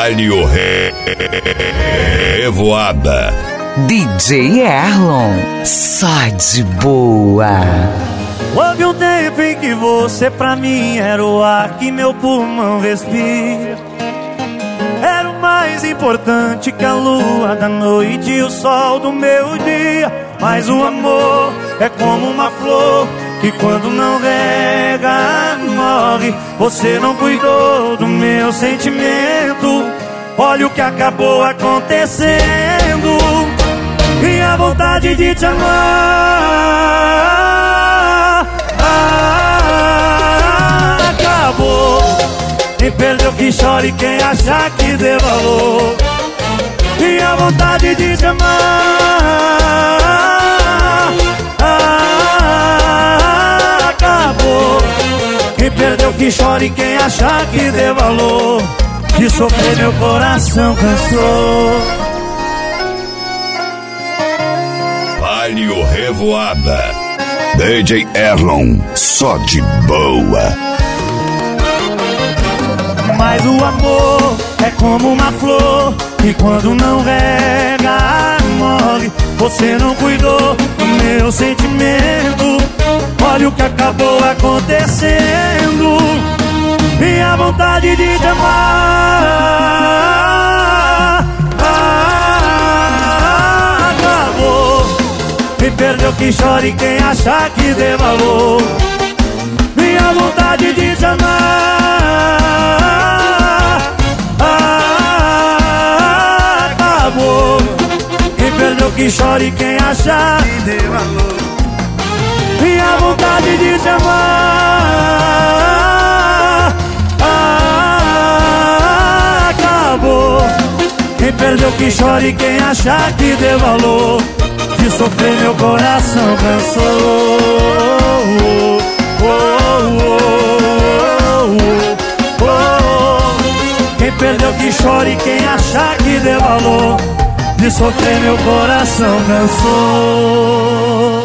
Palio Revoada. DJ Erlon, só de boa. Houve um tempo em que você pra mim era o ar que meu pulmão respira. Era o mais importante que a lua da noite e o sol do meu dia. Mas o amor é como uma flor que quando não rega morre. Você não cuidou do meu sentimento. Olha o que acabou acontecendo. E a vontade de te amar acabou. Quem perdeu que chore, quem achar que dê valor. E a vontade de te amar acabou. Quem perdeu que chore, quem achar que dê valor. De sofrer meu coração cansou. Palio Revoada. DJ Erlon, só de boa. Mas o amor é como uma flor que quando não rega morre. Você não cuidou do meu sentimento. Olha o que acabou acontecendo. E a vontade de te amar acabou. Quem perdeu que chore, quem achar que dê valor. E a vontade de te amar acabou. Quem perdeu que chore, quem achar que dê valor. E a vontade de te amar acabou. Quem perdeu que chore, quem achar que dê valor. De sofrer meu coração cansou. Quem perdeu que chore, quem achar que dê valor. De sofrer meu coração cansou.